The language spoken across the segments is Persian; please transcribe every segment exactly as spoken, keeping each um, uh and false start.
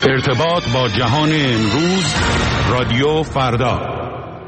ارتباط با جهان امروز، رادیو فردا.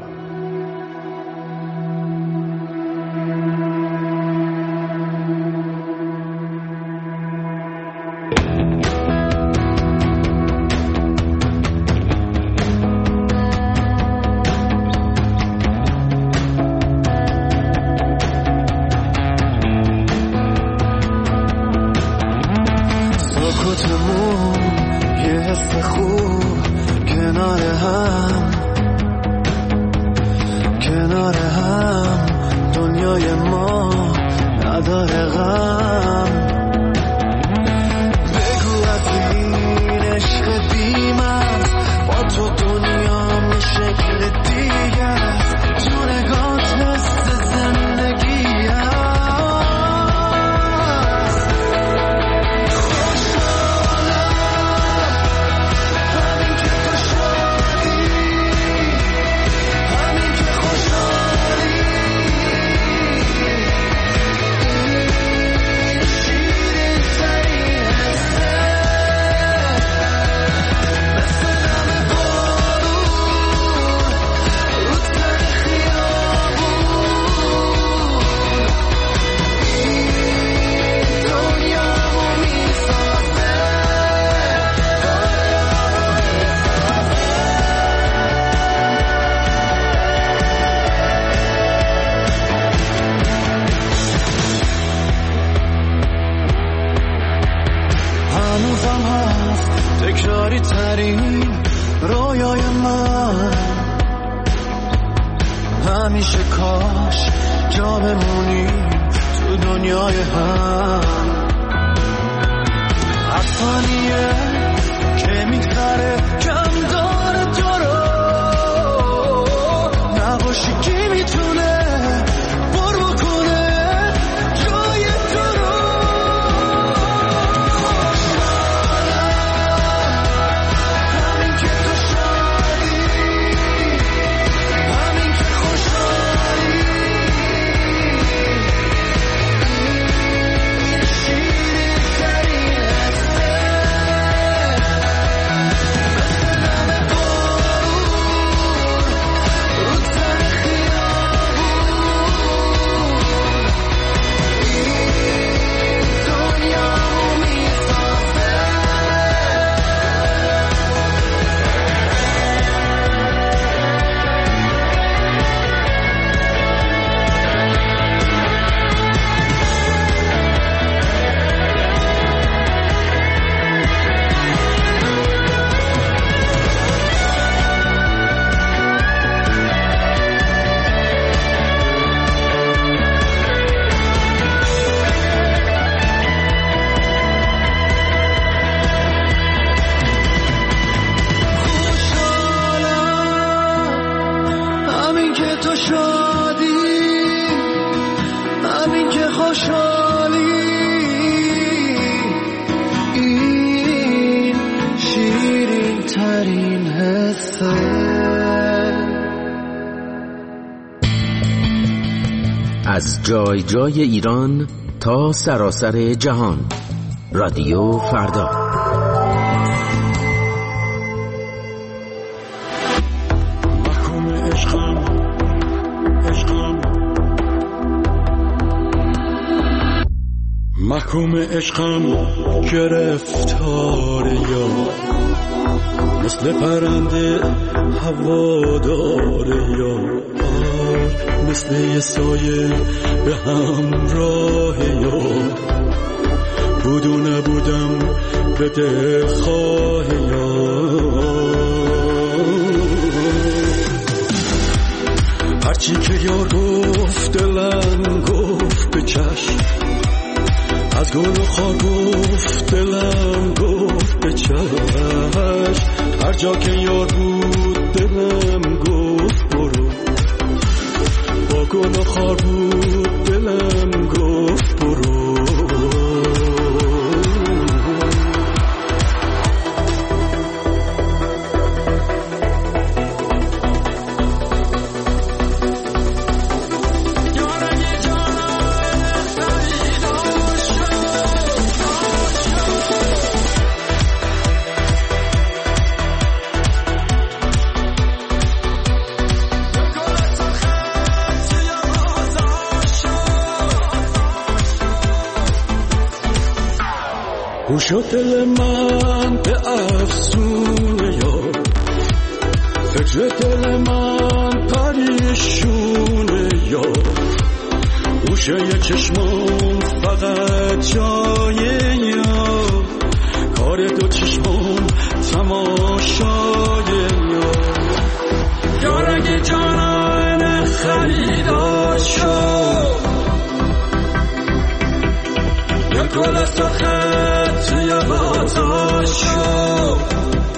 از جای جای ایران تا سراسر جهان، رادیو فردا. محکوم عشقم گرفتار یار، مثل پرنده هوادار یار، مثل یه سایه به همراه یار، بود و نبودم به دلخواه یار. هرچی که یار گفت دلم گفت به چشم، از گل و خار گفت دلم گفت به چشم، هر جا که یار بود دلم گفت برو، با گل و خار بود دلم گفت برو. شد دل من به افسونه یار، فکر دل من پریشونه یار، گوشه چشمام فقط جای یار، کار دو چشمام تماشای یار. یار اگه جانان خریدار شد، یا گل از تو خط یا بازار شد،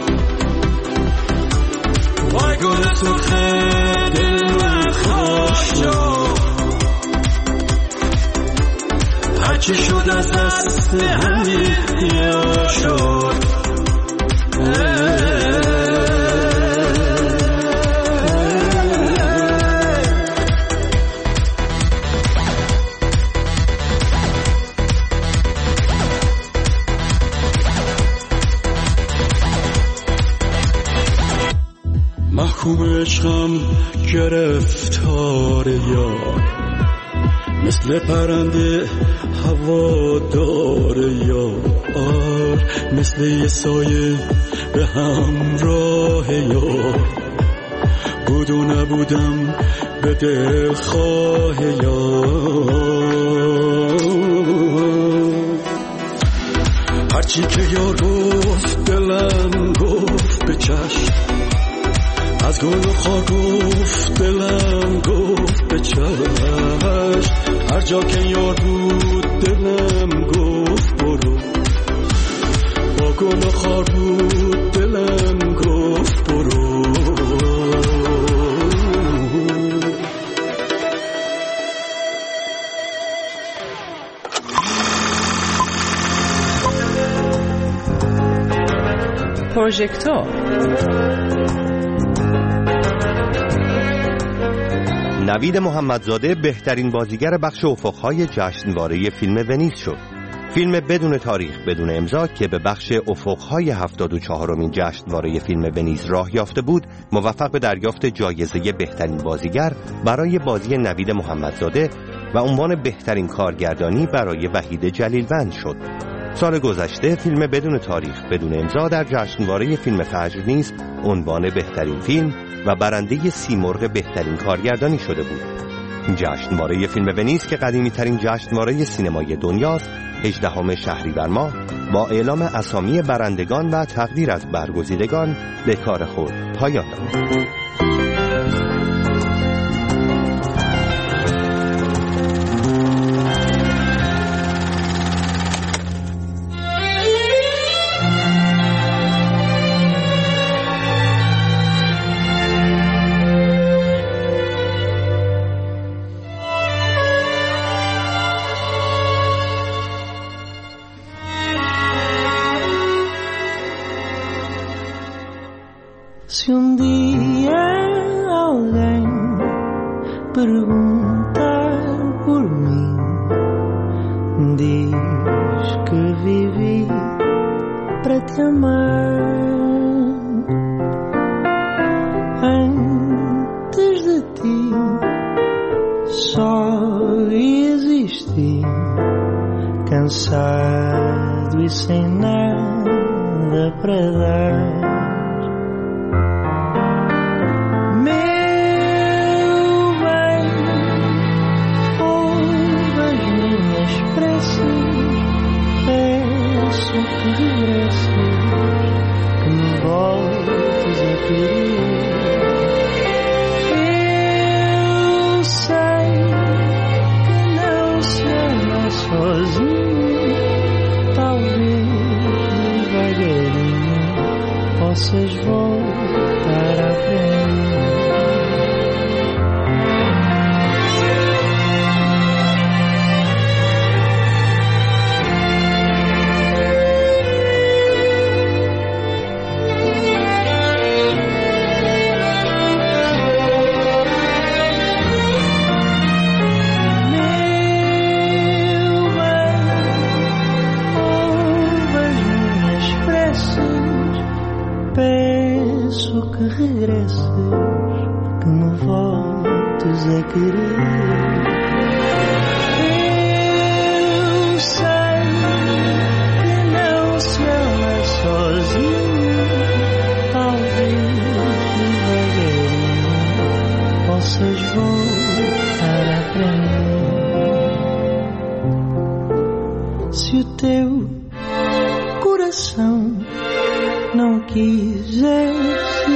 وای گل از تو خط دل من خوش شد، هرچی شد از دست همین یا شد. محکوم عشقم گرفتار یار، مثل پرنده هوادار یار، مثل یه سایه به همراه یار، بود و نبودم به دلخواه یار. هرچی که یار گفت دلم گفت به چشم، از گل و خار گفت دلم گفت به چشم، هر جا که یار بود دلم گفت برو، با گل و خار بود دلم گفت برو. پروژکتور نوید محمدزاده بهترین بازیگر بخش افق‌های جشنواره فیلم ونیز شد. فیلم بدون تاریخ بدون امضا که به بخش افق‌های هفتاد و چهارمین جشنواره فیلم ونیز راه یافته بود، موفق به دریافت جایزه بهترین بازیگر برای بازی نوید محمدزاده و عنوان بهترین کارگردانی برای وحید جلیلوند شد. سال گذشته فیلم بدون تاریخ بدون امضا در جشنواره فیلم فجر نیز عنوان بهترین فیلم و برنده سیمرغ بهترین کارگردانی شده بود. جشنواره فیلم ونیز که قدیمی ترین جشنواره سینمای دنیاست، هجدهم شهریور ماه با اعلام اسامی برندگان و تقدیر از برگزیدگان به کار خود پایان داد. Se um dia alguém perguntar por mim, diz que vivi para te amar. Antes de ti só existi, cansado e sem nada para dar. Possas voltar a frente. Peço que regresses, que me voltes a querer. Eu sei que não não quisesse,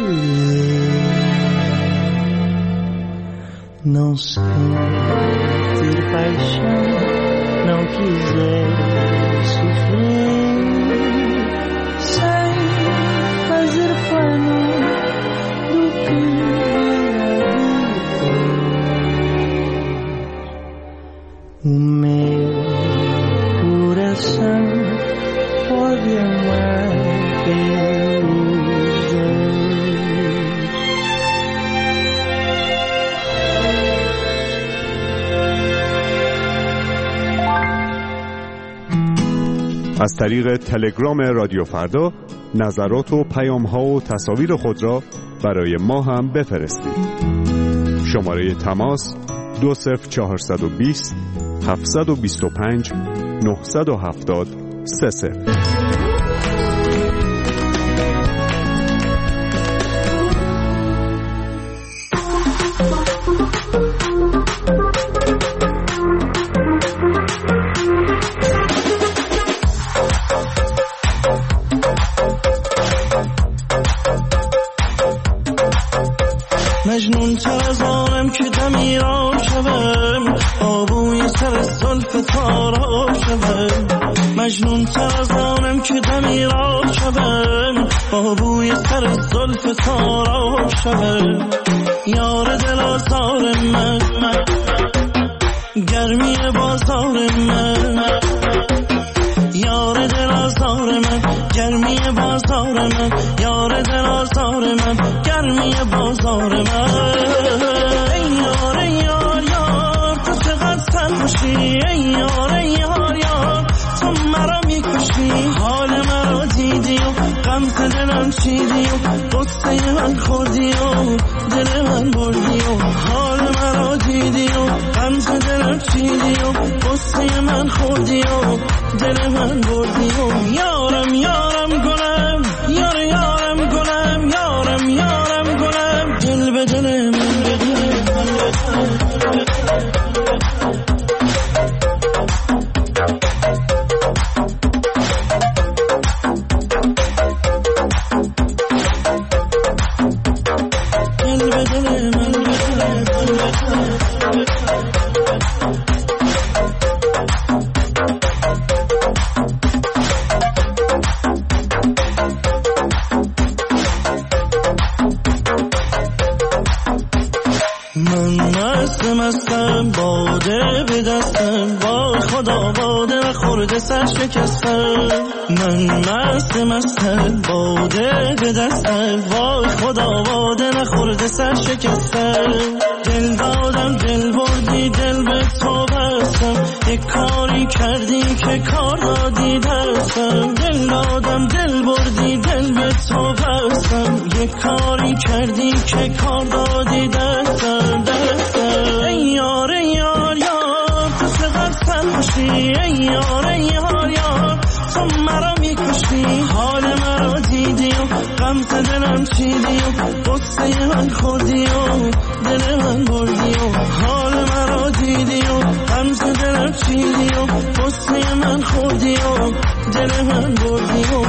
não sentir paixão, não quiser sofrer, sem fazer plano do que o meu coração pode amar pelos dois. از طریق تلگرام رادیو فردا نظرات و پیام‌ها و تصاویر خود را برای ما هم بفرستید. شماره تماس دو صفر چهارصد و بیست هفتصد و بیست و پنج نهصد و هفتاد سه صفر. مجنون تر از آنم که دمی را شوم، آبوی سر زلف تارا شوم. مجنون تر از آنم که دمی را شوم، آبوی سر زلف تارا شوم. یار دل آزار من، گرمی بازار من. یار دل آزار من، گرمی بازار من. یار دل آزار من، گرمی بازار من. ای یار ای یار یار تو چقدر سرخوشی، ای یار ای یار یار تو مرا میکشی. حال مرا دیدی و غم دلم چیدی و قصه من خوردی و دل من بردی و حال مرا دیدی و غم دلم چیدی و قصه من خوردی و دل من بردی و یارم یارم گلم، یار یارم گلم، یارم یارم گلم، دل به دل من به دل من. مستم باده به دستم، با خدا باده نخورده سر شکستم. من مست مستم باده به دستم، با خدا باده نخورده سر شکستم. دل دادم دل بردی دل به تو بستم، یک کاری کردی که کار دادی دستم. دل دادم دل بردی دل به تو بستم، یک کاری کردی که کار دادی دستم دستم. ای یار ای یار یار تو چقدر سرخوشی، ای یار ای یار یار تو مرا میکشی. حال مرا دیدی و غم دلم چیدی و قصه من خوردی و دل من بردی و حال مرا دیدی و غم دلم چیدی و قصه من خوردی و دل من بردی و